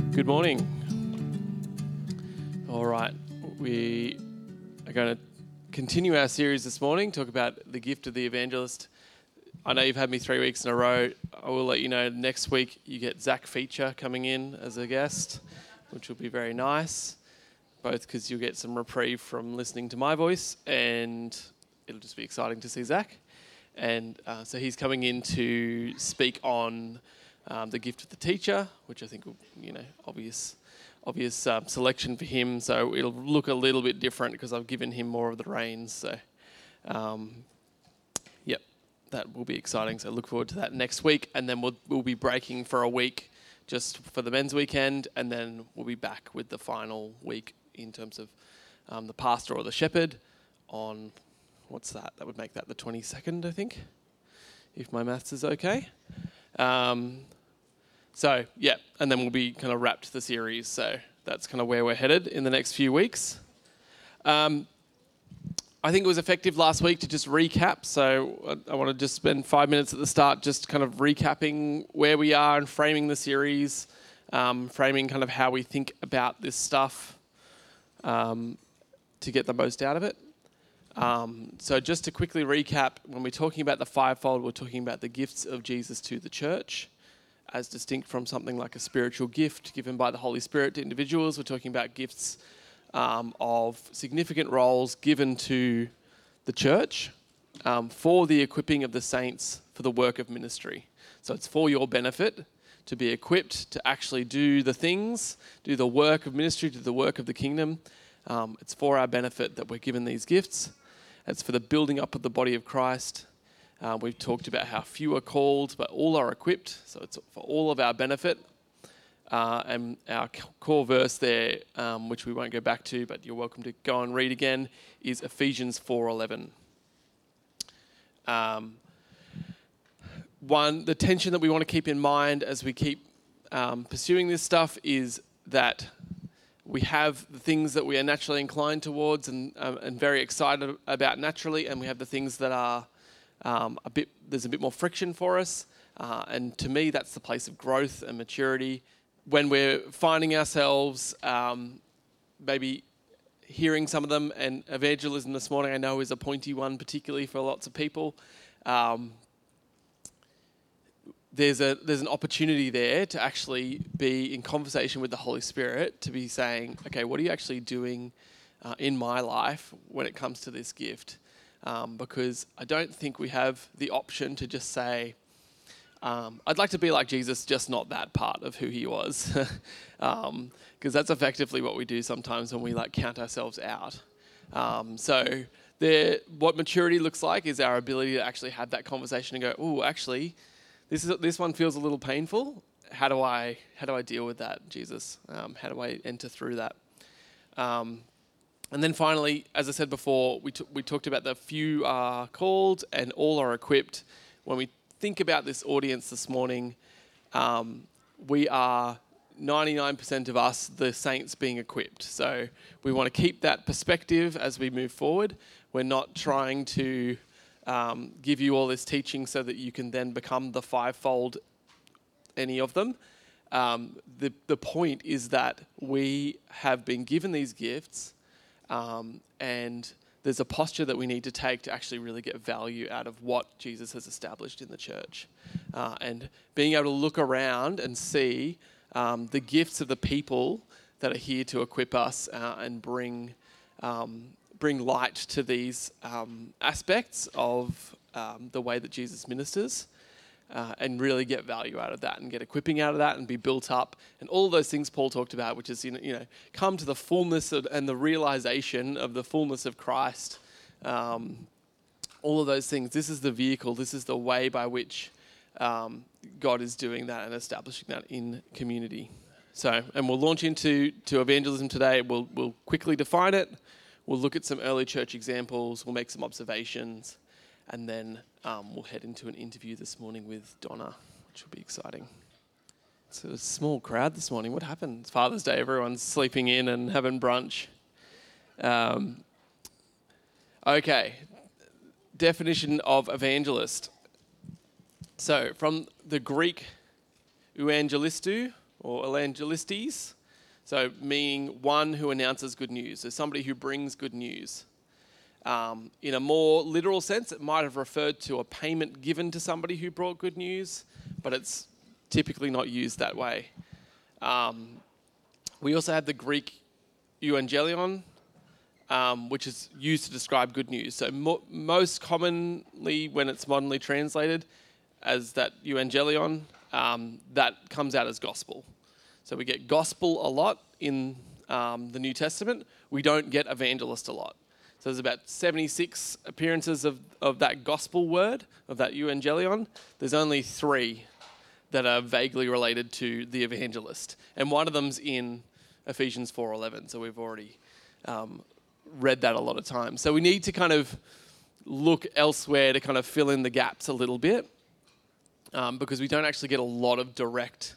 Good morning. All right, we are going to continue our series this morning, talk about the gift of the evangelist. I know you've had me 3 weeks in a row. I will let you know next week you get Zach Feature coming in as a guest, which will be very nice, both because you'll get some reprieve from listening to my voice and it'll just be exciting to see Zach. And so he's coming in to speak on the gift of the teacher, which I think will, obvious selection for him. So it'll look a little bit different because I've given him more of the reins. So, that will be exciting. So look forward to that next week, and then we'll be breaking for a week just for the men's weekend, and then we'll be back with the final week in terms of the pastor or the shepherd on what's that? That would make that the 22nd, I think, if my maths is okay. And then we'll be kind of wrapped the series. So that's kind of where we're headed in the next few weeks. I think it was effective last week to just recap. So I want to just spend 5 minutes at the start just kind of recapping where we are and framing the series, framing kind of how we think about this stuff to get the most out of it. So just to quickly recap, when we're talking about the fivefold, we're talking about the gifts of Jesus to the church, as distinct from something like a spiritual gift given by the Holy Spirit to individuals. We're talking about gifts of significant roles given to the church for the equipping of the saints for the work of ministry. So it's for your benefit to be equipped to actually do the things, do the work of ministry, do the work of the kingdom. It's for our benefit that we're given these gifts. It's for the building up of the body of Christ. We've talked about how few are called, but all are equipped. So it's for all of our benefit. And our core verse there, which we won't go back to, but you're welcome to go and read again, is Ephesians 4:11. The tension that we want to keep in mind as we keep pursuing this stuff is that we have the things that we are naturally inclined towards and very excited about naturally, and we have the things that are there's a bit more friction for us. And to me, that's the place of growth and maturity. When we're finding ourselves maybe hearing some of them, and evangelism this morning I know is a pointy one, particularly for lots of people. There's an opportunity there to actually be in conversation with the Holy Spirit, to be saying, okay, what are you actually doing in my life when it comes to this gift? Because I don't think we have the option to just say, I'd like to be like Jesus, just not that part of who he was. Because that's effectively what we do sometimes when we count ourselves out. What maturity looks like is our ability to actually have that conversation and go, oh, actually, this one feels a little painful. How do I deal with that, Jesus? How do I enter through that? And then finally, as I said before, we talked about the few are called and all are equipped. When we think about this audience this morning, we are 99% of us, the saints, being equipped. So we want to keep that perspective as we move forward. We're not trying to give you all this teaching so that you can then become the fivefold, any of them. The point is that we have been given these gifts, and there's a posture that we need to take to actually really get value out of what Jesus has established in the church. And being able to look around and see the gifts of the people that are here to equip us and bring light to these aspects of the way that Jesus ministers, and really get value out of that and get equipping out of that and be built up. And all those things Paul talked about, which is, come to the fullness and the realization of the fullness of Christ. All of those things. This is the vehicle. This is the way by which God is doing that and establishing that in community. So, and we'll launch into evangelism today. We'll quickly define it. We'll look at some early church examples. We'll make some observations. And then we'll head into an interview this morning with Donna, which will be exciting. It's a small crowd this morning. What happened? It's Father's Day. Everyone's sleeping in and having brunch. Okay. Definition of evangelist. So from the Greek euangelistou, or evangelistes. So meaning one who announces good news. So somebody who brings good news. In a more literal sense, it might have referred to a payment given to somebody who brought good news, but it's typically not used that way. We also have the Greek euangelion, which is used to describe good news. So most commonly, when it's modernly translated as that euangelion, that comes out as gospel. So we get gospel a lot in the New Testament. We don't get evangelist a lot. So there's about 76 appearances of that gospel word, of that euangelion. There's only 3 that are vaguely related to the evangelist. And one of them's in Ephesians 4:11. So we've already read that a lot of times. So we need to kind of look elsewhere to kind of fill in the gaps a little bit, because we don't actually get a lot of direct,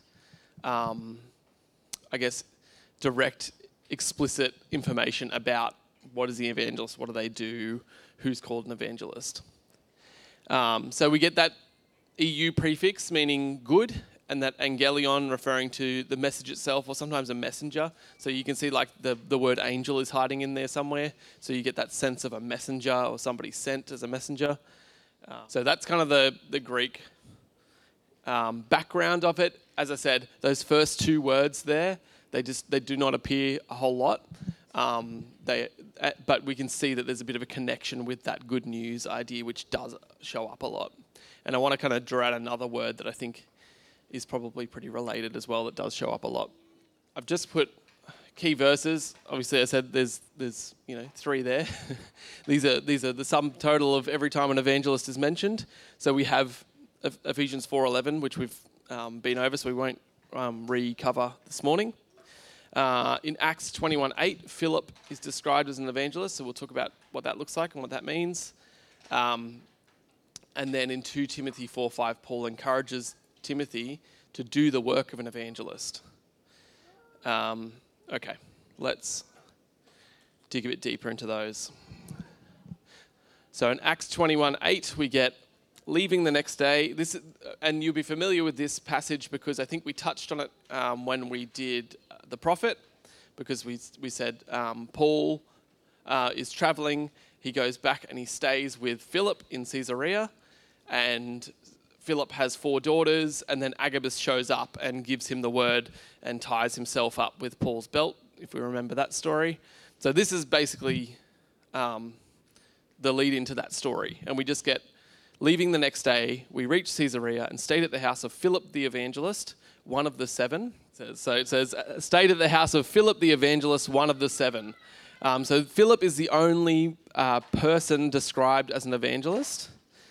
direct, explicit information about what is the evangelist, what do they do, who's called an evangelist. So we get that EU prefix meaning good, and that angelion referring to the message itself, or sometimes a messenger. So you can see like the word angel is hiding in there somewhere. So you get that sense of a messenger or somebody sent as a messenger. So that's kind of the Greek background of it. As I said, those first 2 words there, they do not appear a whole lot. But we can see that there's a bit of a connection with that good news idea, which does show up a lot. And I want to kind of draw out another word that I think is probably pretty related as well, that does show up a lot. I've just put key verses. Obviously, I said there's 3 there. These are the sum total of every time an evangelist is mentioned. So we have Ephesians 4:11, which we've been over, so we won't recover this morning. In Acts 21:8, Philip is described as an evangelist, so we'll talk about what that looks like and what that means. And then in 2 Timothy 4:5, Paul encourages Timothy to do the work of an evangelist. Okay, let's dig a bit deeper into those. So in Acts 21:8, we get leaving the next day. And you'll be familiar with this passage because I think we touched on it when we did the prophet, because we said Paul is traveling. He goes back and he stays with Philip in Caesarea, and Philip has 4 daughters, and then Agabus shows up and gives him the word and ties himself up with Paul's belt, if we remember that story. So this is basically the lead into that story. And we just get, leaving the next day, we reach Caesarea and stayed at the house of Philip the evangelist, one of the 7. So it says, stayed at the house of Philip the evangelist, one of the 7. So Philip is the only person described as an evangelist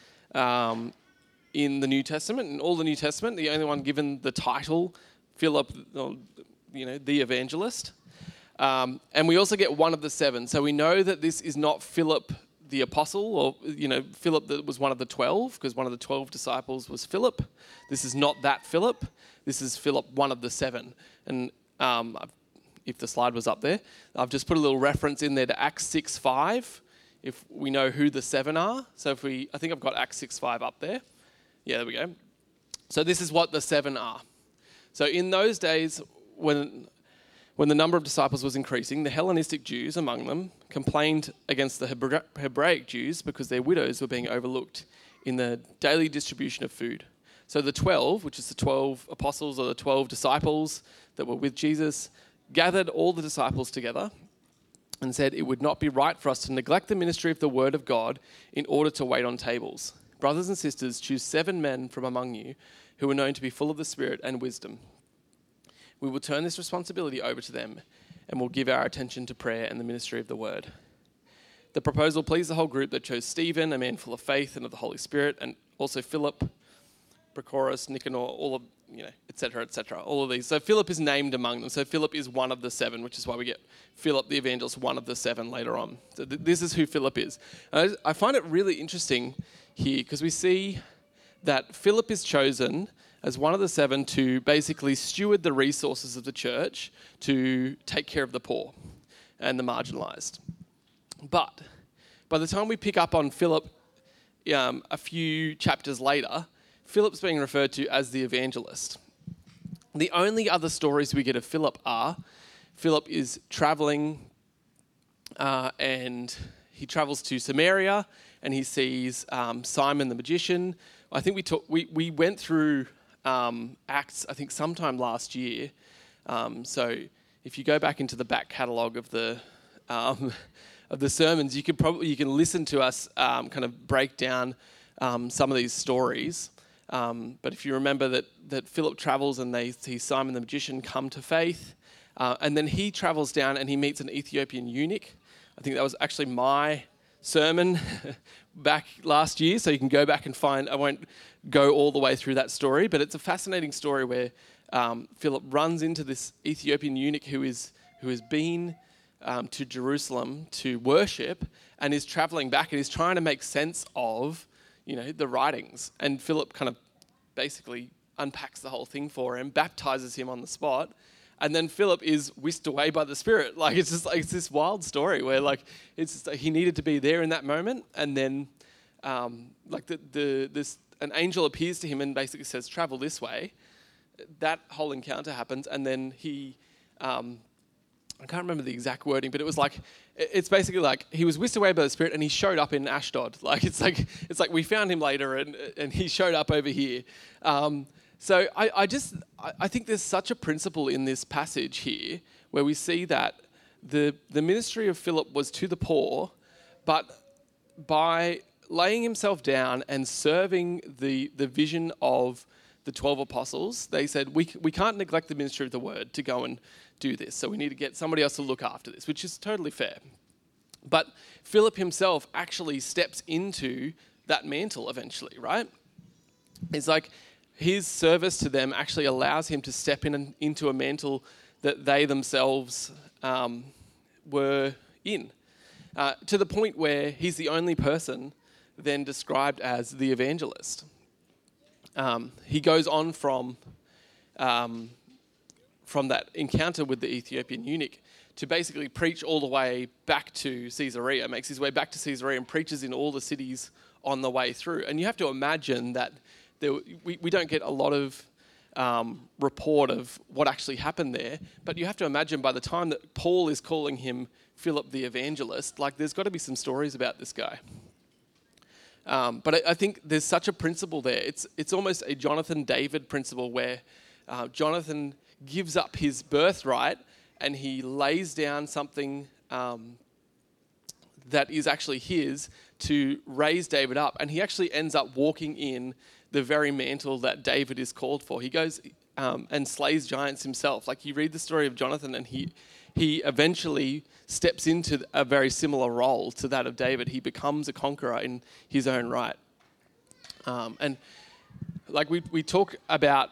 in the New Testament. In all the New Testament, the only one given the title, Philip, the evangelist. And we also get one of the 7. So we know that this is not Philip the apostle, or Philip that was one of the 12, because one of the 12 disciples was Philip. This is not that Philip. This is Philip, one of the 7. And if the slide was up there, I've just put a little reference in there to Acts 6:5, if we know who the 7 are. So I think I've got Acts 6:5 up there. Yeah, there we go. So this is what the 7 are. So in those days, when the number of disciples was increasing, the Hellenistic Jews among them complained against the Hebraic Jews because their widows were being overlooked in the daily distribution of food. So the 12, which is the 12 apostles or the 12 disciples that were with Jesus, gathered all the disciples together and said, it would not be right for us to neglect the ministry of the word of God in order to wait on tables. Brothers and sisters, choose 7 men from among you who are known to be full of the Spirit and wisdom. We will turn this responsibility over to them and will give our attention to prayer and the ministry of the word. The proposal pleased the whole group that chose Stephen, a man full of faith and of the Holy Spirit, and also Philip, Prochorus, Nicanor, all of, et cetera, all of these. So Philip is named among them. So Philip is one of the 7, which is why we get Philip the evangelist, one of the 7 later on. So this is who Philip is. I find it really interesting here because we see that Philip is chosen as one of the 7 to basically steward the resources of the church to take care of the poor and the marginalised. But by the time we pick up on Philip a few chapters later, Philip's being referred to as the evangelist. The only other stories we get of Philip are Philip is traveling and he travels to Samaria and he sees Simon the magician. I think we went through Acts, I think sometime last year. So if you go back into the back catalogue of the sermons, you can listen to us kind of break down some of these stories. But if you remember that Philip travels and they see Simon the magician come to faith, and then he travels down and he meets an Ethiopian eunuch. I think that was actually my sermon back last year, so you can go back and find. I won't go all the way through that story, but it's a fascinating story where Philip runs into this Ethiopian eunuch who has been to Jerusalem to worship and is traveling back and is trying to make sense of the writings. And Philip kind of basically unpacks the whole thing for him, baptizes him on the spot, and then Philip is whisked away by the Spirit. Like it's this wild story where he needed to be there in that moment, and then an angel appears to him and basically says, "Travel this way." That whole encounter happens, and then he. I can't remember the exact wording, but it's basically like he was whisked away by the Spirit and he showed up in Ashdod. It's like we found him later and he showed up over here. So I think there's such a principle in this passage here where we see that the ministry of Philip was to the poor, but by laying himself down and serving the vision of the 12 apostles, they said, we can't neglect the ministry of the word to go and do this. So we need to get somebody else to look after this, which is totally fair. But Philip himself actually steps into that mantle eventually, right? It's like his service to them actually allows him to step into a mantle that they themselves were in, to the point where he's the only person then described as the evangelist. He goes on from that encounter with the Ethiopian eunuch to basically preach all the way back to Caesarea, makes his way back to Caesarea and preaches in all the cities on the way through. And you have to imagine that we don't get a lot of report of what actually happened there, but you have to imagine by the time that Paul is calling him Philip the evangelist, there's got to be some stories about this guy. But I think there's such a principle there. It's almost a Jonathan David principle where Jonathan gives up his birthright and he lays down something that is actually his to raise David up. And he actually ends up walking in the very mantle that David is called for. He goes and slays giants himself. You read the story of Jonathan and he eventually steps into a very similar role to that of David. He becomes a conqueror in his own right. And we talk about,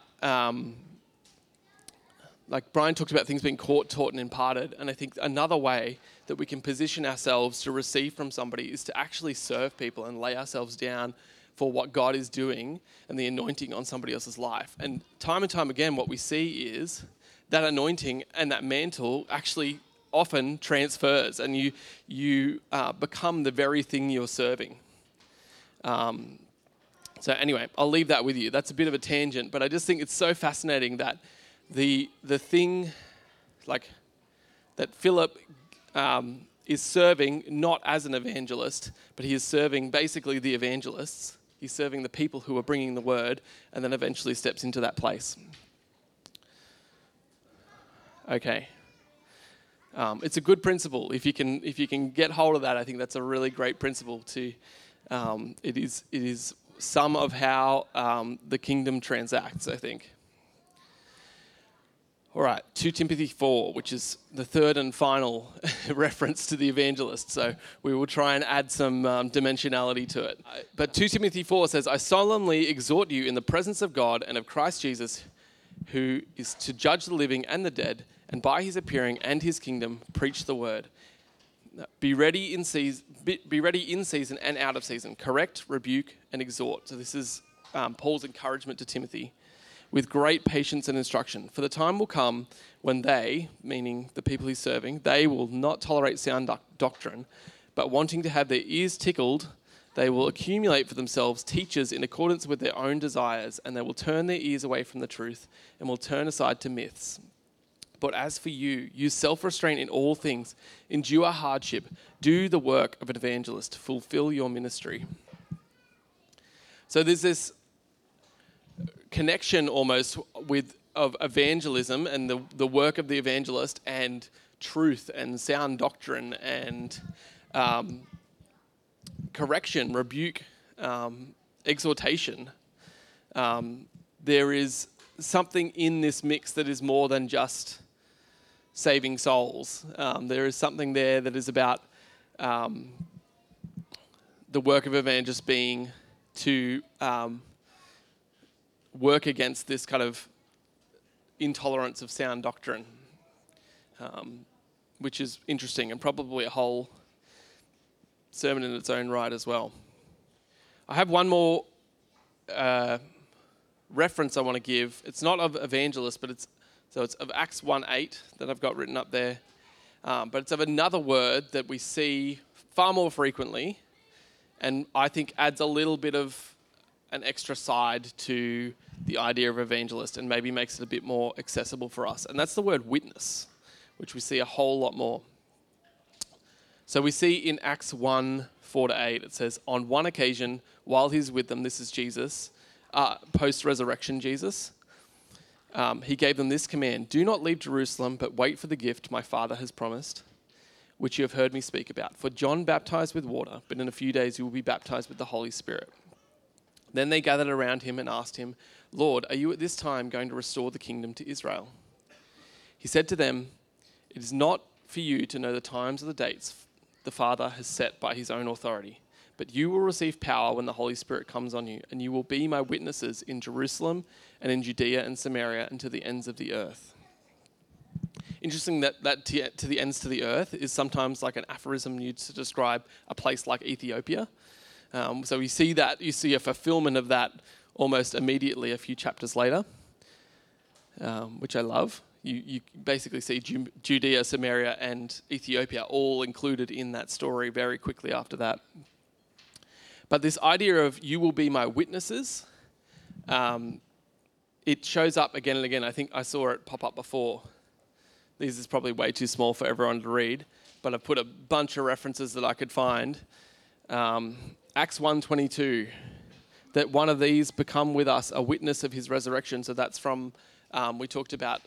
Brian talked about things being taught and imparted. And I think another way that we can position ourselves to receive from somebody is to actually serve people and lay ourselves down for what God is doing and the anointing on somebody else's life. And time again, what we see is that anointing and that mantle actually often transfers and you become the very thing you're serving. So anyway, I'll leave that with you. That's a bit of a tangent, but I just think it's so fascinating that the thing that Philip is serving not as an evangelist, but he is serving basically the evangelists. He's serving the people who are bringing the word and then eventually steps into that place. Okay. It's a good principle. If you can get hold of that, I think that's a really great principle to. It is some of how the kingdom transacts, I think. All right, 2 Timothy 4, which is the third and final reference to the evangelist. So we will try and add some dimensionality to it. But 2 Timothy 4 says, "I solemnly exhort you in the presence of God and of Christ Jesus, who is to judge the living and the dead, and by his appearing and his kingdom, preach the word. Be ready in season and out of season. Correct, rebuke, and exhort." So this is Paul's encouragement to Timothy. "With great patience and instruction. For the time will come when they," meaning the people he's serving, "they will not tolerate sound doctrine, but wanting to have their ears tickled They will accumulate for themselves teachers in accordance with their own desires, and they will turn their ears away from the truth and will turn aside to myths. But as for you, use self-restraint in all things, endure hardship, do the work of an evangelist, fulfill your ministry. So there's this connection almost of evangelism and the work of the evangelist and truth and sound doctrine and correction, rebuke, exhortation. There is something in this mix that is more than just saving souls. There is something there that is about the work of evangelists being to work against this kind of intolerance of sound doctrine, which is interesting and probably a whole sermon in its own right as well. I have one more reference I want to give. It's not of evangelists, but it's of Acts 1:8 that I've got written up there. But it's of another word that we see far more frequently, and I think adds a little bit of an extra side to the idea of evangelist and maybe makes it a bit more accessible for us. And that's the word witness, which we see a whole lot more. So we see in Acts 1:4-8, it says, on one occasion, while he's with them, this is Jesus, post-resurrection Jesus, he gave them this command, do not leave Jerusalem, but wait for the gift my Father has promised, which you have heard me speak about. For John baptized with water, but in a few days you will be baptized with the Holy Spirit. Then they gathered around him and asked him, Lord, are you at this time going to restore the kingdom to Israel? He said to them, it is not for you to know the times or the dates the Father has set by his own authority, but you will receive power when the Holy Spirit comes on you, and you will be my witnesses in Jerusalem and in Judea and Samaria and to the ends of the earth. Interesting that to the ends to the earth is sometimes like an aphorism used to describe a place like Ethiopia. So you see a fulfillment of that almost immediately a few chapters later, which I love. You basically see Judea, Samaria, and Ethiopia all included in that story very quickly after that. But this idea of you will be my witnesses, it shows up again and again. I think I saw it pop up before. This is probably way too small for everyone to read, but I've put a bunch of references that I could find. Acts 1:22, that one of these become with us a witness of his resurrection. So that's from, we talked about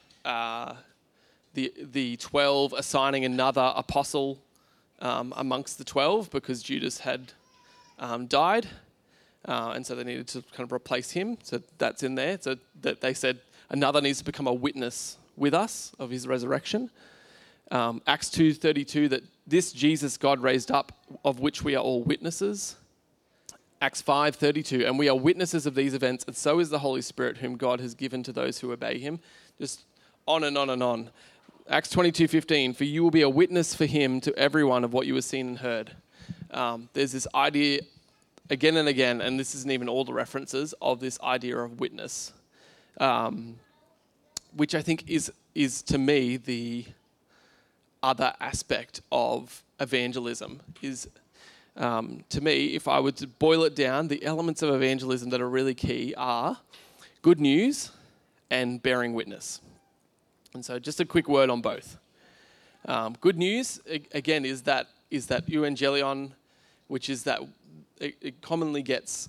the 12 assigning another apostle amongst the 12 because Judas had died, and so they needed to kind of replace him. So that's in there. So that they said another needs to become a witness with us of his resurrection. Acts 2:32, that this Jesus God raised up, of which we are all witnesses. Acts 5:32, and we are witnesses of these events, and so is the Holy Spirit, whom God has given to those who obey him. Just on and on and on. Acts 22:15, for you will be a witness for him to everyone of what you have seen and heard. There's this idea again and again, and this isn't even all the references, of this idea of witness, which I think is to me the other aspect of evangelism. Is to me, if I were to boil it down, the elements of evangelism that are really key are good news and bearing witness. And so just a quick word on both. Good news, again, is that euangelion, which is that it commonly gets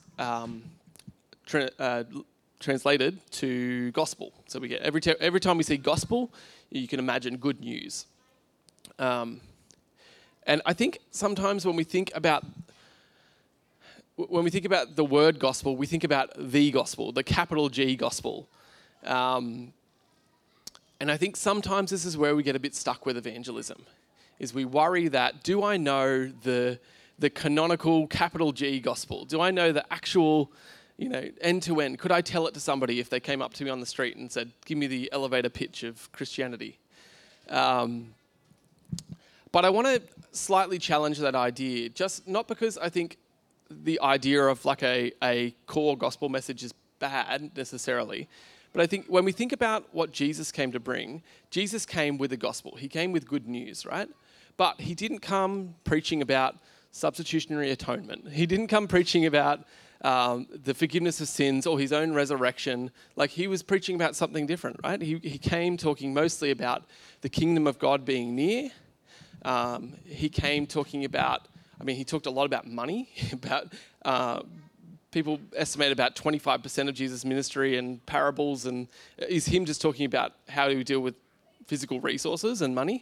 translated to gospel. So we get every time we see gospel, you can imagine good news. And I think sometimes when we think about the word gospel, we think about the gospel, the capital G gospel. And I think sometimes this is where we get a bit stuck with evangelism, is we worry that, do I know the canonical capital G gospel? Do I know the actual, end to end? Could I tell it to somebody if they came up to me on the street and said, give me the elevator pitch of Christianity? But I want to slightly challenge that idea, just not because I think the idea of like a core gospel message is bad necessarily, but I think when we think about what Jesus came to bring, Jesus came with the gospel. He came with good news, right? But he didn't come preaching about substitutionary atonement. He didn't come preaching about the forgiveness of sins or his own resurrection. Like, he was preaching about something different, right? He came talking mostly about the kingdom of God being near. He came talking about, he talked a lot about money, about people estimate about 25% of Jesus' ministry and parables, and is him just talking about how do we deal with physical resources and money.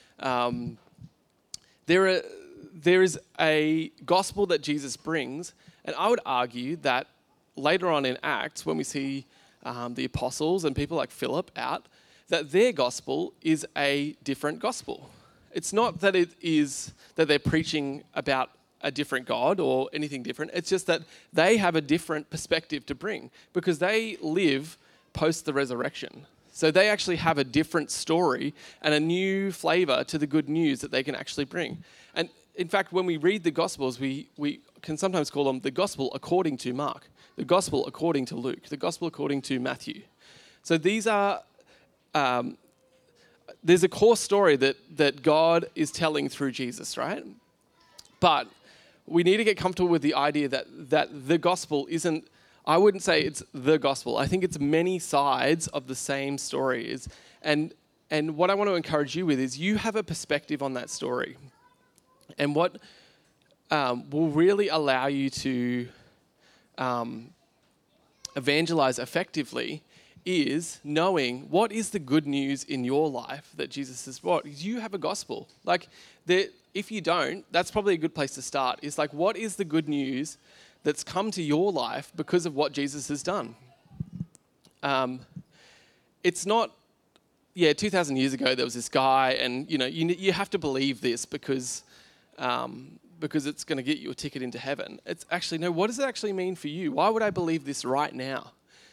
There is a gospel that Jesus brings, and I would argue that later on in Acts, when we see the apostles and people like Philip out, that their gospel is a different gospel. It's not that it is that they're preaching about a different God or anything different. It's just that they have a different perspective to bring because they live post the resurrection. So they actually have a different story and a new flavor to the good news that they can actually bring. And in fact, when we read the Gospels, we can sometimes call them the Gospel according to Mark, the Gospel according to Luke, the Gospel according to Matthew. So these are, there's a core story that God is telling through Jesus, right? But we need to get comfortable with the idea that the Gospel isn't, I wouldn't say it's the Gospel. I think it's many sides of the same story. And what I want to encourage you with is you have a perspective on that story. And what will really allow you to evangelize effectively is knowing what is the good news in your life that Jesus has brought. You have a gospel. Like, if you don't, that's probably a good place to start. Is like, what is the good news that's come to your life because of what Jesus has done? It's not, 2,000 years ago there was this guy, and you have to believe this because it's going to get you a ticket into heaven. It's actually, no, what does it actually mean for you? Why would I believe this right now?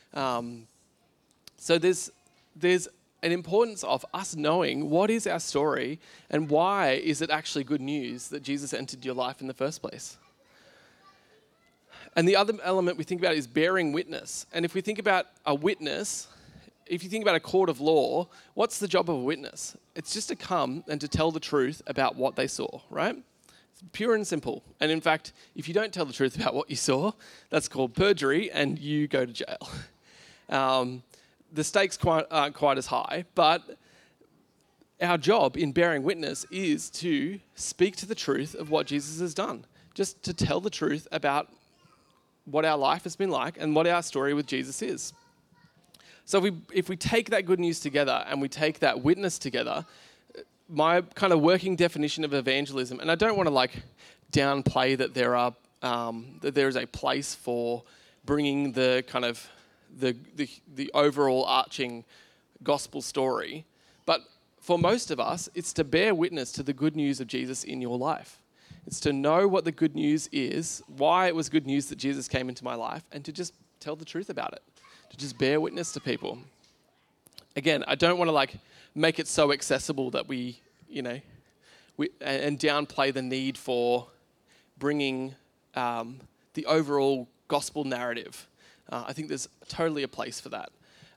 So there's an importance of us knowing what is our story and why is it actually good news that Jesus entered your life in the first place. And the other element we think about is bearing witness. And if we think about a witness, if you think about a court of law, what's the job of a witness? It's just to come and to tell the truth about what they saw, right? It's pure and simple. And in fact, if you don't tell the truth about what you saw, that's called perjury and you go to jail. The stakes aren't quite as high, but our job in bearing witness is to speak to the truth of what Jesus has done. Just to tell the truth about what our life has been like and what our story with Jesus is. So if we take that good news together and we take that witness together, my kind of working definition of evangelism, and I don't want to downplay that there is a place for bringing the kind of the overall arching gospel story, but for most of us, it's to bear witness to the good news of Jesus in your life. It's to know what the good news is, why it was good news that Jesus came into my life, and to just tell the truth about it, to just bear witness to people. Again, I don't want to make it so accessible that we and downplay the need for bringing the overall gospel narrative. I think there's totally a place for that.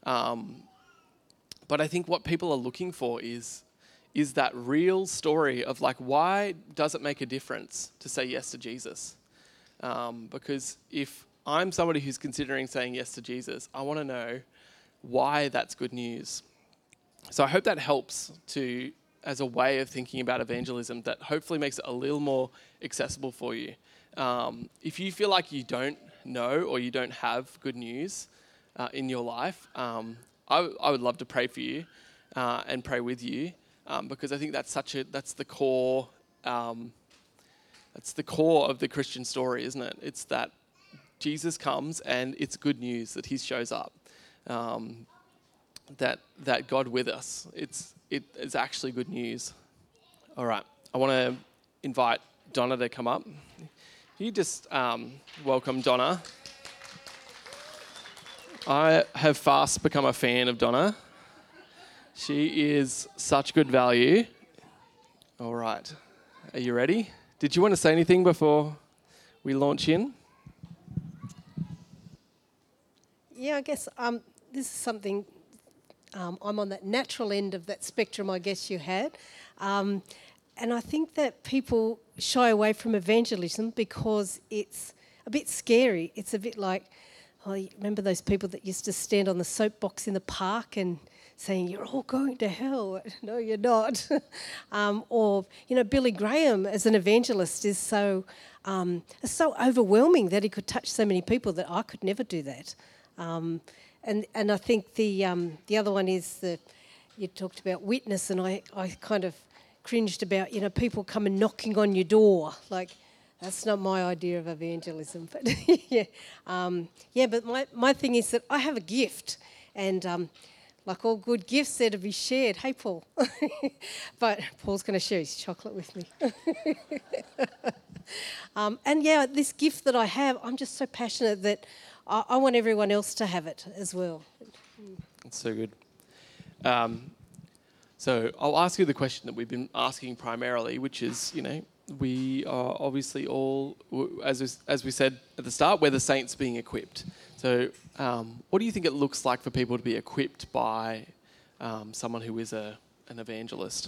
But I think what people are looking for is that real story of why does it make a difference to say yes to Jesus? Because if I'm somebody who's considering saying yes to Jesus, I want to know why that's good news. So I hope that helps as a way of thinking about evangelism that hopefully makes it a little more accessible for you. If you feel like you don't know or you don't have good news in your life, I would love to pray for you and pray with you because I think that's the core. That's the core of the Christian story, isn't it? It's that Jesus comes and it's good news that he shows up. That God with us. It's actually good news. All right, I want to invite Donna to come up. Can you just welcome Donna? I have fast become a fan of Donna. She is such good value. All right, are you ready? Did you want to say anything before we launch in? Yeah, I guess this is something, I'm on that natural end of that spectrum I guess you had. I think that people shy away from evangelism because it's a bit scary. It's a bit like, oh, you remember those people that used to stand on the soapbox in the park and saying, you're all going to hell. No, you're not. Or, Billy Graham as an evangelist is so overwhelming that he could touch so many people that I could never do that. And I think the other one is you talked about witness, and I kind of cringed about, people coming knocking on your door. Like, that's not my idea of evangelism. But but my thing is that I have a gift, and like all good gifts, they're to be shared. Hey, Paul. But Paul's going to share his chocolate with me. This gift that I have, I'm just so passionate that I want everyone else to have it as well. That's so good. So I'll ask you the question that we've been asking primarily, which is, we are obviously all, as we said at the start, we're the saints being equipped. So what do you think it looks like for people to be equipped by someone who is an evangelist?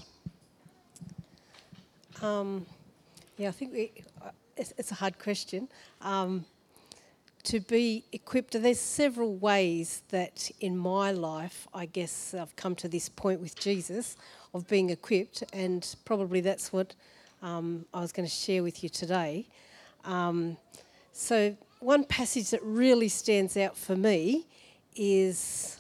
I think it's a hard question. To be equipped, there's several ways that in my life, I guess I've come to this point with Jesus of being equipped, and probably that's what I was going to share with you today. So one passage that really stands out for me is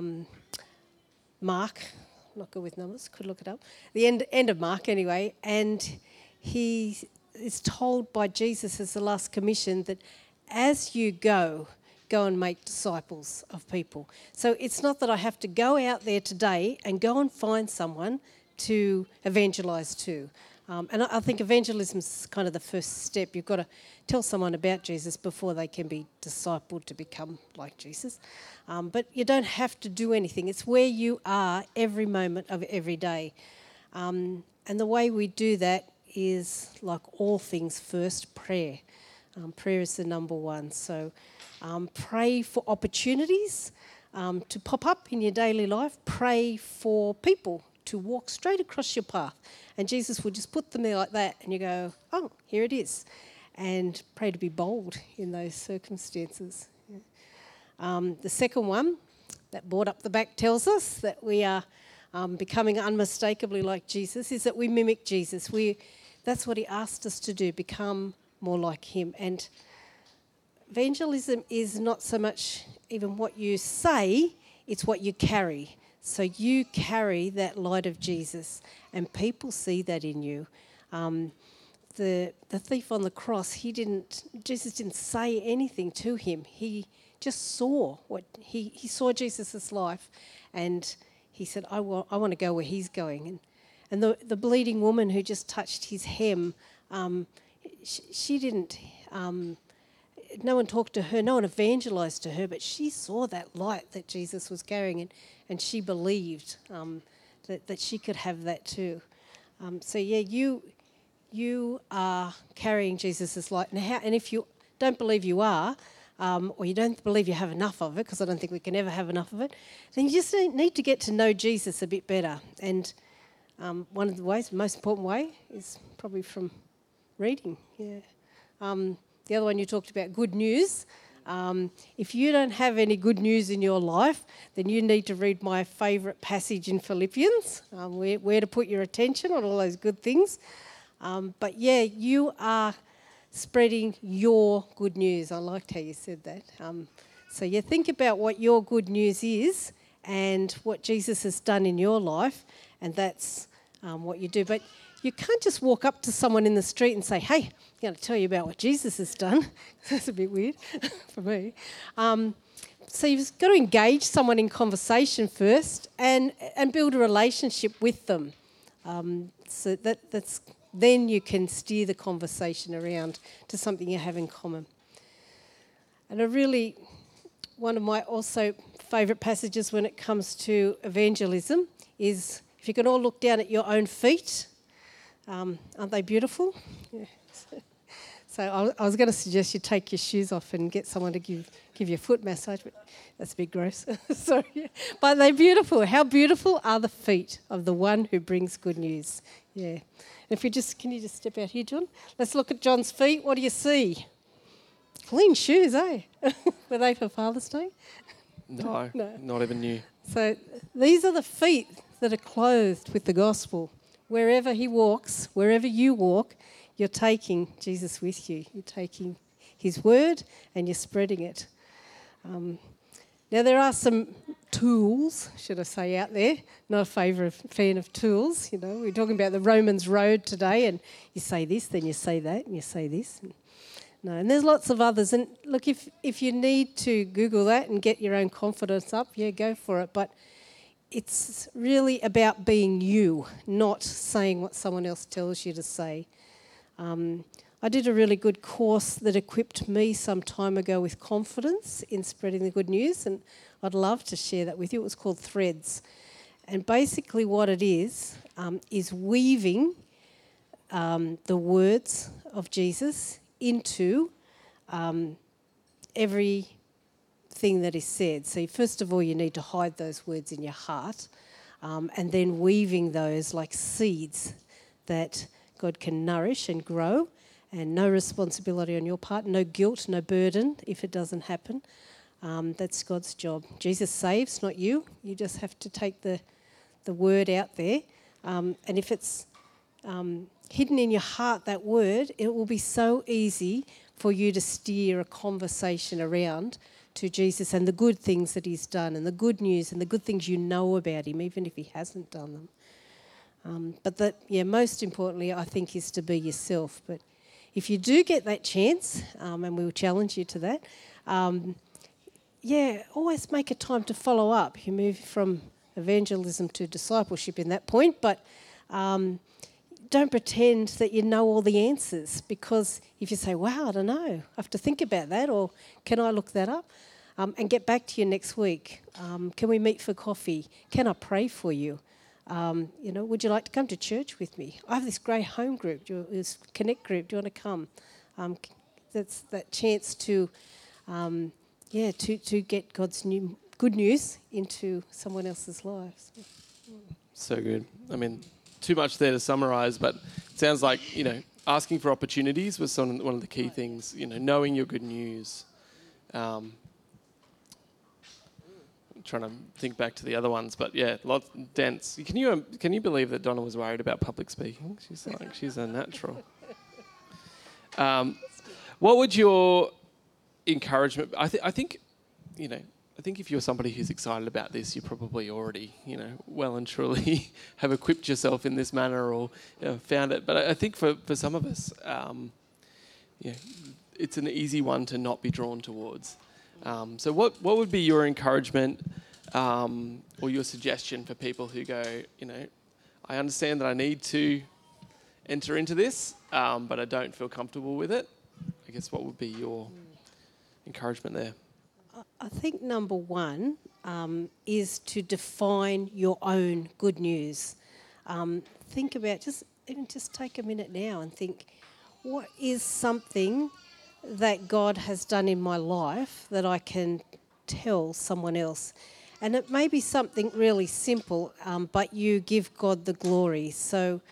Mark. I'm not good with numbers, could look it up. The end of Mark anyway, and he is told by Jesus as the last commission that as you go and make disciples of people. So it's not that I have to go out there today and go and find someone to evangelise to. And I think evangelism is kind of the first step. You've got to tell someone about Jesus before they can be discipled to become like Jesus. But you don't have to do anything. It's where you are every moment of every day. And the way we do that is, like all things, first prayer. Prayer is the number one. So pray for opportunities to pop up in your daily life. Pray for people to walk straight across your path. And Jesus will just put them there like that, and you go, oh, here it is. And pray to be bold in those circumstances. The second one, that board up the back tells us that we are becoming unmistakably like Jesus, is that we mimic Jesus. That's what he asked us to do, become more like him. And evangelism is not so much even what you say, it's what you carry. So you carry that light of Jesus, and people see that in you. The thief on the cross, Jesus didn't say anything to him. He just saw he saw Jesus' life, and he said, I want to go where he's going. And the bleeding woman who just touched his hem, she didn't, no one talked to her, no one evangelised to her, but she saw that light that Jesus was carrying, and she believed that she could have that too. You are carrying Jesus' light. And if you don't believe you are, or you don't believe you have enough of it, because I don't think we can ever have enough of it, then you just need to get to know Jesus a bit better. And one of the ways, the most important way, is probably from reading. The other one you talked about, good news. If you don't have any good news in your life, then you need to read my favourite passage in Philippians, where to put your attention on all those good things. You are spreading your good news. I liked how you said that. Think about what your good news is and what Jesus has done in your life, and that's what you do. But you can't just walk up to someone in the street and say, hey, I'm going to tell you about what Jesus has done. That's a bit weird for me. So you've got to engage someone in conversation first and build a relationship with them. Then you can steer the conversation around to something you have in common. And one of my also favourite passages when it comes to evangelism is, if you can all look down at your own feet, aren't they beautiful? Yeah. So I was going to suggest you take your shoes off and get someone to give you a foot massage, but that's a bit gross. Sorry. But they're beautiful. How beautiful are the feet of the one who brings good news? Yeah. If can you just step out here, John? Let's look at John's feet. What do you see? Clean shoes, eh? Were they for Father's Day? No, not even new. So these are the feet that are clothed with the gospel. Wherever he walks, wherever you walk, you're taking Jesus with you. You're taking his word and you're spreading it. Now, there are some tools, should I say, out there. Not a fan of tools. You know, we're talking about the Romans Road today, and you say this, then you say that, and you say this. And there's lots of others. And look, if you need to Google that and get your own confidence up, yeah, go for it. But it's really about being you, not saying what someone else tells you to say. I did a really good course that equipped me some time ago with confidence in spreading the good news, and I'd love to share that with you. It was called Threads. And basically what it is weaving the words of Jesus into everything that is said. So first of all, you need to hide those words in your heart, and then weaving those like seeds that God can nourish and grow, and no responsibility on your part, no guilt, no burden if it doesn't happen. That's God's job. Jesus saves, not you. You just have to take the word out there. And if it's hidden in your heart, that word, it will be so easy for you to steer a conversation around to Jesus and the good things that he's done and the good news and the good things you know about him, even if he hasn't done them. But most importantly, I think, is to be yourself. But if you do get that chance, and we will challenge you to that, always make a time to follow up. You move from evangelism to discipleship in that point, but don't pretend that you know all the answers, because if you say, wow, I don't know, I have to think about that, or can I look that up? And get back to you next week. Can we meet for coffee? Can I pray for you? Would you like to come to church with me? I have this great home group, this Connect group. Do you want to come? That's that chance to get God's good news into someone else's lives. So good. I mean, too much there to summarise, but it sounds like, asking for opportunities was one of the key things, knowing your good news. Trying to think back to the other ones, but yeah, lots dense. Can you believe that Donna was worried about public speaking? She's a natural. What would your encouragement? I think if you're somebody who's excited about this, you probably already well and truly have equipped yourself in this manner or found it. But I think for some of us, it's an easy one to not be drawn towards. So what would be your encouragement or your suggestion for people who go, I understand that I need to enter into this, but I don't feel comfortable with it? I guess what would be your encouragement there? I think number one is to define your own good news. Think about, just take a minute now and think, what is something that God has done in my life that I can tell someone else? And it may be something really simple, but you give God the glory. So,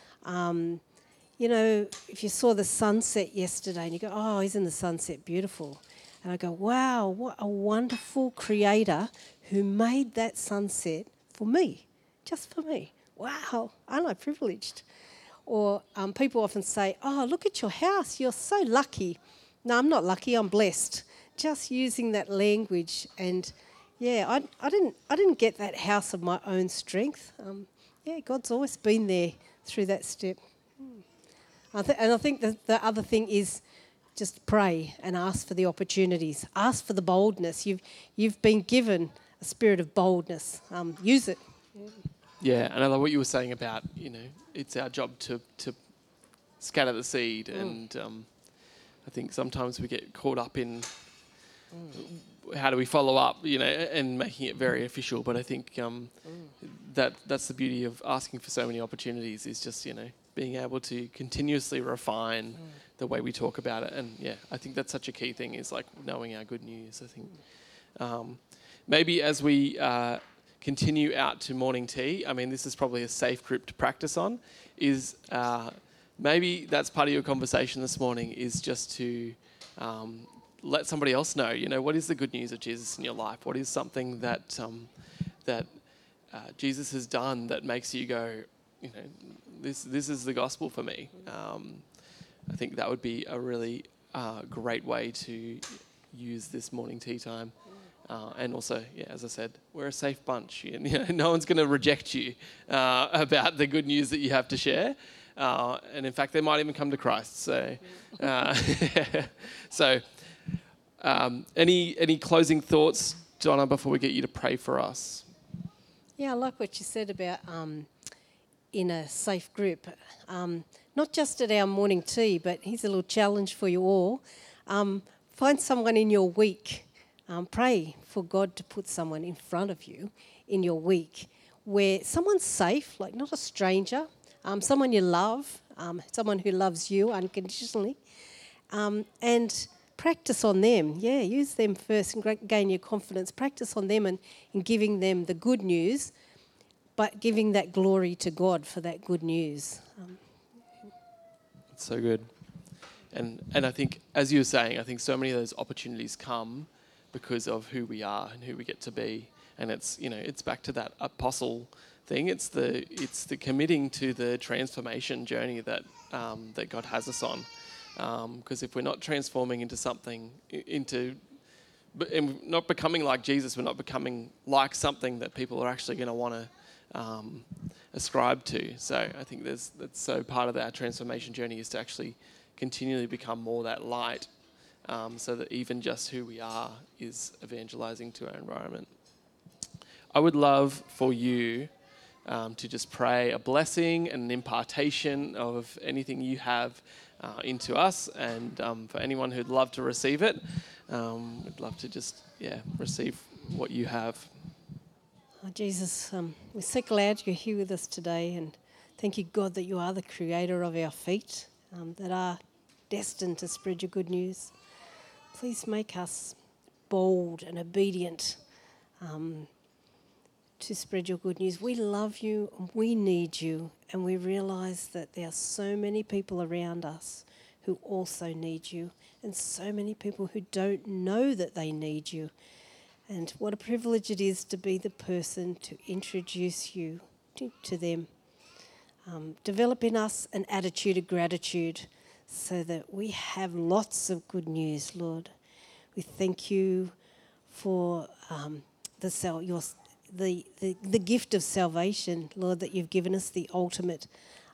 if you saw the sunset yesterday and you go, oh, isn't the sunset beautiful? And I go, wow, what a wonderful creator who made that sunset for me, just for me. Wow, aren't I privileged? Or people often say, oh, look at your house, you're so lucky. No, I'm not lucky, I'm blessed. Just using that language, and I didn't get that house of my own strength. God's always been there through that step. I think the other thing is just pray and ask for the opportunities. Ask for the boldness. You've been given a spirit of boldness. Use it. Yeah, and I love what you were saying about, it's our job to scatter the seed, and I think sometimes we get caught up in how do we follow up, and making it very official. But I think that's the beauty of asking for so many opportunities, is just, being able to continuously refine the way we talk about it. And yeah, I think that's such a key thing, is like knowing our good news. I think maybe as we continue out to morning tea, I mean, this is probably a safe group to practice on, is maybe that's part of your conversation this morning, is just to let somebody else know, what is the good news of Jesus in your life? What is something that Jesus has done that makes you go, this is the gospel for me. I think that would be a really great way to use this morning tea time. And also, as I said, we're a safe bunch. No one's going to reject you about the good news that you have to share. And in fact, they might even come to Christ. So, any closing thoughts, Donna, before we get you to pray for us? Yeah, I like what you said about in a safe group. Not just at our morning tea, but here's a little challenge for you all. Find someone in your week. Pray for God to put someone in front of you in your week where someone's safe, like not a stranger, someone you love, someone who loves you unconditionally, and practice on them. Yeah, use them first and gain your confidence. Practice on them and in giving them the good news, but giving that glory to God for that good news. It's so good. And I think, as you were saying, I think so many of those opportunities come because of who we are and who we get to be. And it's, it's back to that apostle thing. It's the committing to the transformation journey that that God has us on. Because if we're not transforming into something, and not becoming like Jesus, we're not becoming like something that people are actually going to want to ascribe to. So I think that's so part of our transformation journey is to actually continually become more that light, so that even just who we are is evangelizing to our environment. I would love for you to just pray a blessing and an impartation of anything you have into us, and for anyone who'd love to receive it, we'd love to just receive what you have. Oh, Jesus, we're so glad you're here with us today, and thank you, God, that you are the creator of our feet, that are destined to spread your good news. Please make us bold and obedient to spread your good news. We love you, we need you, and we realise that there are so many people around us who also need you, and so many people who don't know that they need you. And what a privilege it is to be the person to introduce you to them. Develop in us an attitude of gratitude so that we have lots of good news, Lord. We thank you for the gift of salvation, Lord, that you've given us, the ultimate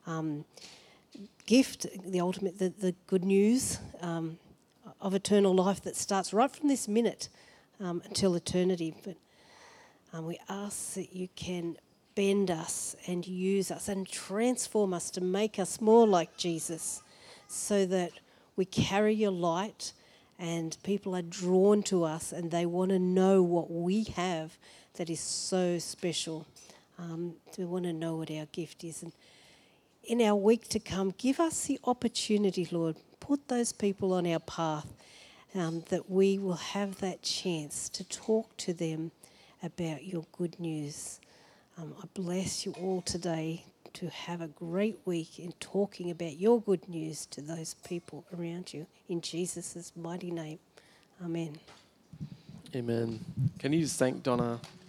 gift, the good news of eternal life that starts right from this minute until eternity. But we ask that you can bend us and use us and transform us to make us more like Jesus, so that we carry your light and people are drawn to us and they want to know what we have that is so special. They want to know what our gift is. And in our week to come, give us the opportunity, Lord. Put those people on our path, that we will have that chance to talk to them about your good news. I bless you all today to have a great week in talking about your good news to those people around you. In Jesus' mighty name, amen. Amen. Can you just thank Donna